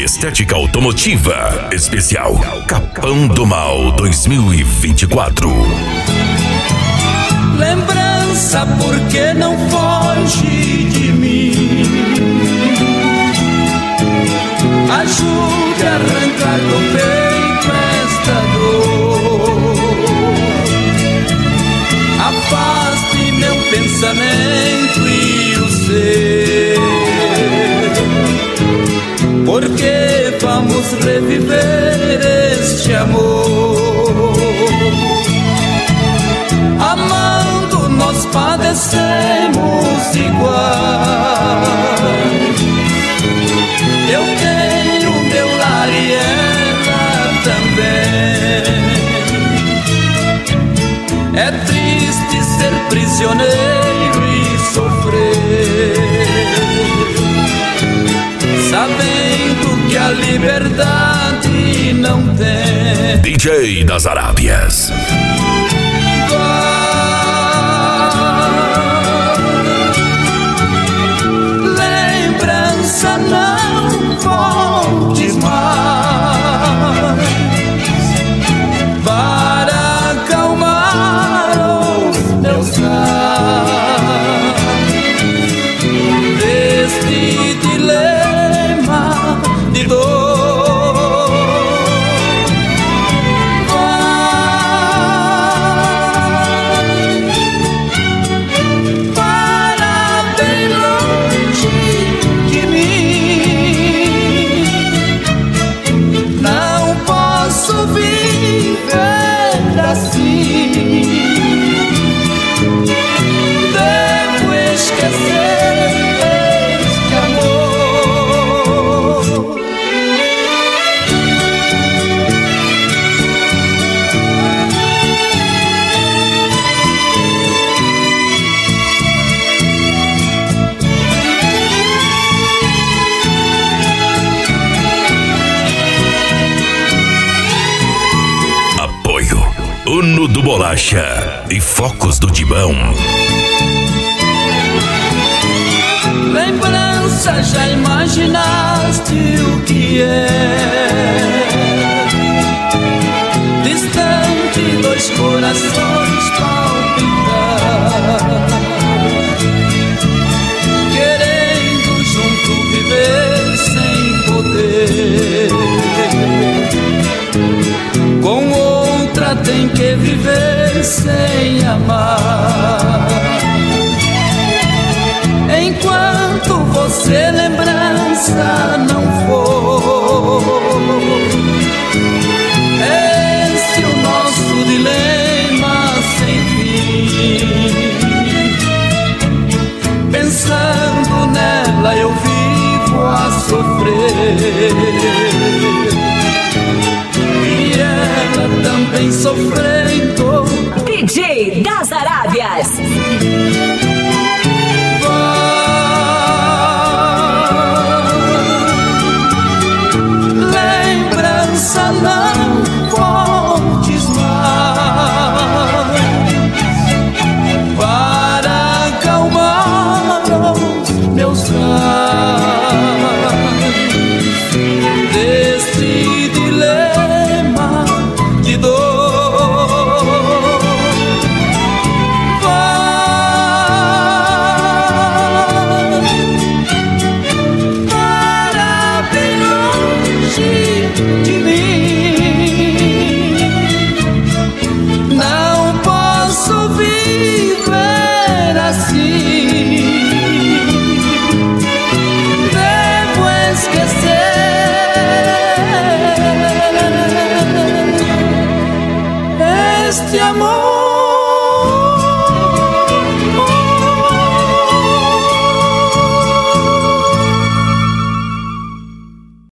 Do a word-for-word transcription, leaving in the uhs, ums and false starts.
Estética Automotiva Especial Capão do Mal dois mil e vinte e quatro. Lembrança, porque não foge de mim? Ajude a arrancar do peito esta dor. Afaste meu pensamento e o seu, porque vamos reviver este amor. Amando nós padecemos igual. Eu tenho meu lar e ela também. É triste ser prisioneiro e sofrer, sabendo que a liberdade não tem. D J das Arábias. Lembrança, não voltes mais para acalmar os meus raios deste dilema de dor. Vai para bem longe de mim. Não posso viver assim. Devo esquecer este amor. Apoio Uno do Bolacha e Focos do Dibão. Lembrança, já imaginaste o que é? Distante, dois corações palpitar, querendo junto viver sem poder. Com outra tem que viver sem amar. Enquanto você lembrança não for, esse é o nosso dilema sem fim. Pensando nela eu vivo a sofrer, e ela também sofrendo. D J das Arábias. Lembrança, não voltes mais para acalmar os meus raios deste dilema de dor. Vai para bem longe de mim. Não posso viver assim. Devo esquecer este amor.